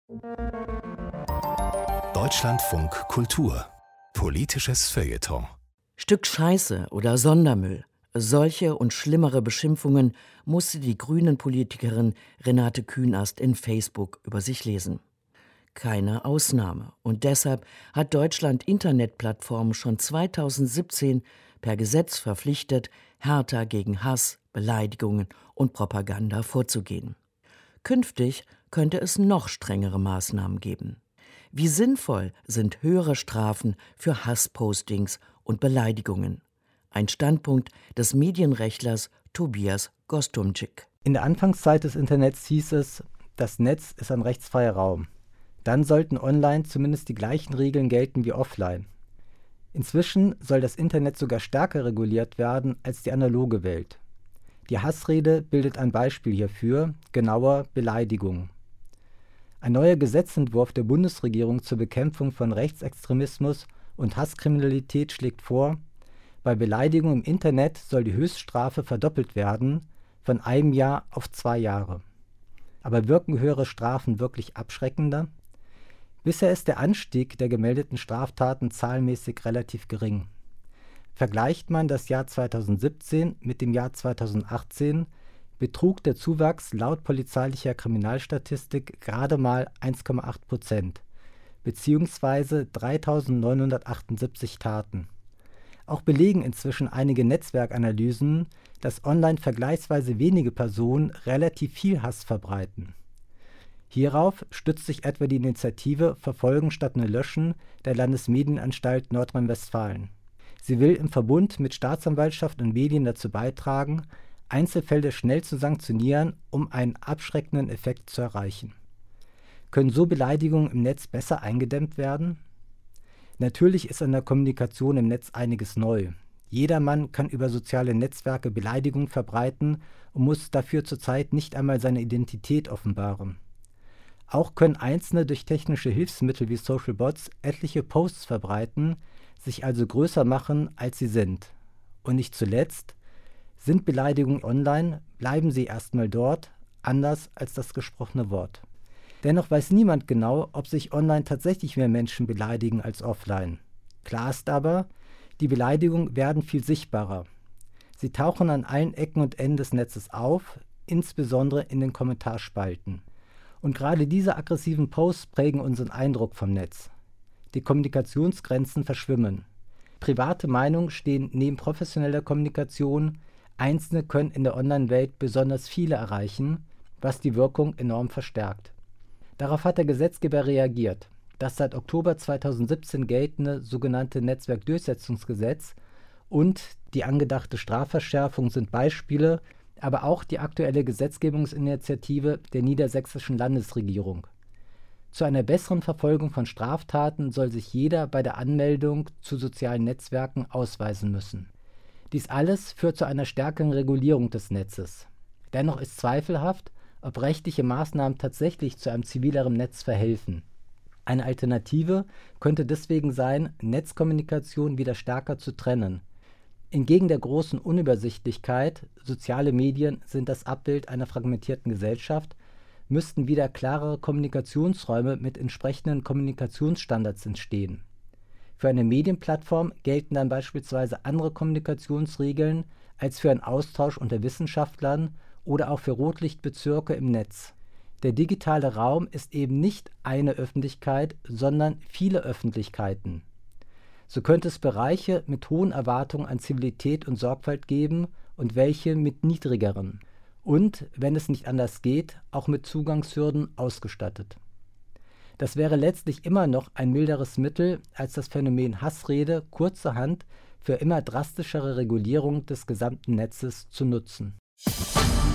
Deutschlandfunk Kultur. Politisches Feuilleton. Stück Scheiße oder Sondermüll. Solche und schlimmere Beschimpfungen musste die Grünen-Politikerin Renate Künast in Facebook über sich lesen. Keine Ausnahme. Und deshalb hat Deutschland Internetplattformen schon 2017 per Gesetz verpflichtet, härter gegen Hass, Beleidigungen und Propaganda vorzugehen. Künftig könnte es noch strengere Maßnahmen geben. Wie sinnvoll sind höhere Strafen für Hasspostings und Beleidigungen? Ein Standpunkt des Medienrechtlers Tobias Gostumczyk. In der Anfangszeit des Internets hieß es, das Netz ist ein rechtsfreier Raum. Dann sollten online zumindest die gleichen Regeln gelten wie offline. Inzwischen soll das Internet sogar stärker reguliert werden als die analoge Welt. Die Hassrede bildet ein Beispiel hierfür, genauer Beleidigung. Ein neuer Gesetzentwurf der Bundesregierung zur Bekämpfung von Rechtsextremismus und Hasskriminalität schlägt vor, bei Beleidigung im Internet soll die Höchststrafe verdoppelt werden, von 1 Jahr auf 2 Jahre. Aber wirken höhere Strafen wirklich abschreckender? Bisher ist der Anstieg der gemeldeten Straftaten zahlenmäßig relativ gering. Vergleicht man das Jahr 2017 mit dem Jahr 2018, betrug der Zuwachs laut polizeilicher Kriminalstatistik gerade mal 1,8%, beziehungsweise 3.978 Taten. Auch belegen inzwischen einige Netzwerkanalysen, dass online vergleichsweise wenige Personen relativ viel Hass verbreiten. Hierauf stützt sich etwa die Initiative Verfolgen statt nur Löschen der Landesmedienanstalt Nordrhein-Westfalen. Sie will im Verbund mit Staatsanwaltschaft und Medien dazu beitragen, Einzelfälle schnell zu sanktionieren, um einen abschreckenden Effekt zu erreichen. Können so Beleidigungen im Netz besser eingedämmt werden? Natürlich ist an der Kommunikation im Netz einiges neu. Jedermann kann über soziale Netzwerke Beleidigungen verbreiten und muss dafür zurzeit nicht einmal seine Identität offenbaren. Auch können Einzelne durch technische Hilfsmittel wie Social Bots etliche Posts verbreiten, sich also größer machen, als sie sind. Und nicht zuletzt, sind Beleidigungen online, bleiben sie erstmal dort, anders als das gesprochene Wort. Dennoch weiß niemand genau, ob sich online tatsächlich mehr Menschen beleidigen als offline. Klar ist aber, die Beleidigungen werden viel sichtbarer. Sie tauchen an allen Ecken und Enden des Netzes auf, insbesondere in den Kommentarspalten. Und gerade diese aggressiven Posts prägen unseren Eindruck vom Netz. Die Kommunikationsgrenzen verschwimmen. Private Meinungen stehen neben professioneller Kommunikation. Einzelne können in der Online-Welt besonders viele erreichen, was die Wirkung enorm verstärkt. Darauf hat der Gesetzgeber reagiert. Das seit Oktober 2017 geltende sogenannte Netzwerkdurchsetzungsgesetz und die angedachte Strafverschärfung sind Beispiele, aber auch die aktuelle Gesetzgebungsinitiative der niedersächsischen Landesregierung. Zu einer besseren Verfolgung von Straftaten soll sich jeder bei der Anmeldung zu sozialen Netzwerken ausweisen müssen. Dies alles führt zu einer stärkeren Regulierung des Netzes. Dennoch ist zweifelhaft, ob rechtliche Maßnahmen tatsächlich zu einem zivileren Netz verhelfen. Eine Alternative könnte deswegen sein, Netzkommunikation wieder stärker zu trennen. Entgegen der großen Unübersichtlichkeit, soziale Medien sind das Abbild einer fragmentierten Gesellschaft, müssten wieder klarere Kommunikationsräume mit entsprechenden Kommunikationsstandards entstehen. Für eine Medienplattform gelten dann beispielsweise andere Kommunikationsregeln als für einen Austausch unter Wissenschaftlern oder auch für Rotlichtbezirke im Netz. Der digitale Raum ist eben nicht eine Öffentlichkeit, sondern viele Öffentlichkeiten. So könnte es Bereiche mit hohen Erwartungen an Zivilität und Sorgfalt geben und welche mit niedrigeren. Und, wenn es nicht anders geht, auch mit Zugangshürden ausgestattet. Das wäre letztlich immer noch ein milderes Mittel, als das Phänomen Hassrede kurzerhand für immer drastischere Regulierung des gesamten Netzes zu nutzen.